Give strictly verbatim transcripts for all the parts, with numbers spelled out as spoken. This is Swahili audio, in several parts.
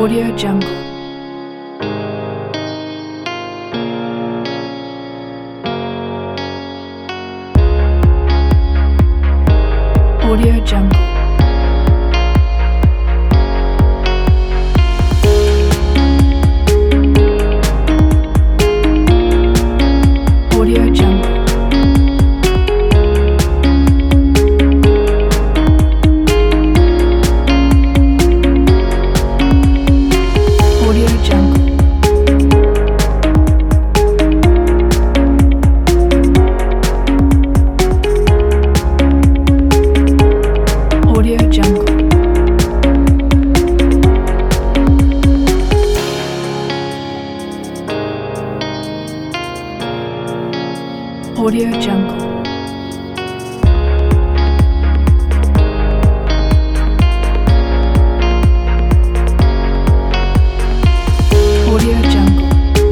Audio Jungle. Audio Jungle. Audio Jungle. Audio Jungle. Audio Jungle. Audio Jungle. Audio Jungle.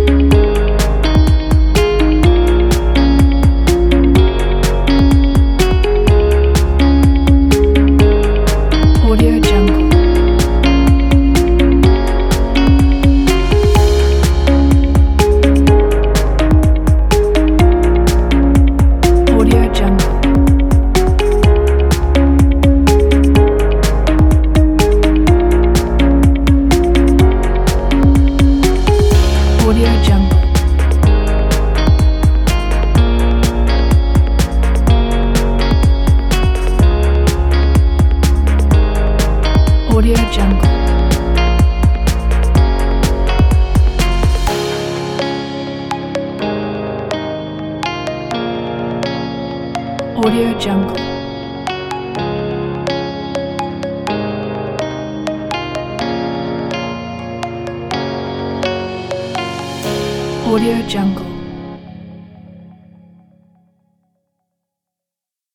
Audio Jungle. Audio Jungle. Audio Jungle. Audio Jungle. Audio Jungle. Audio Jungle.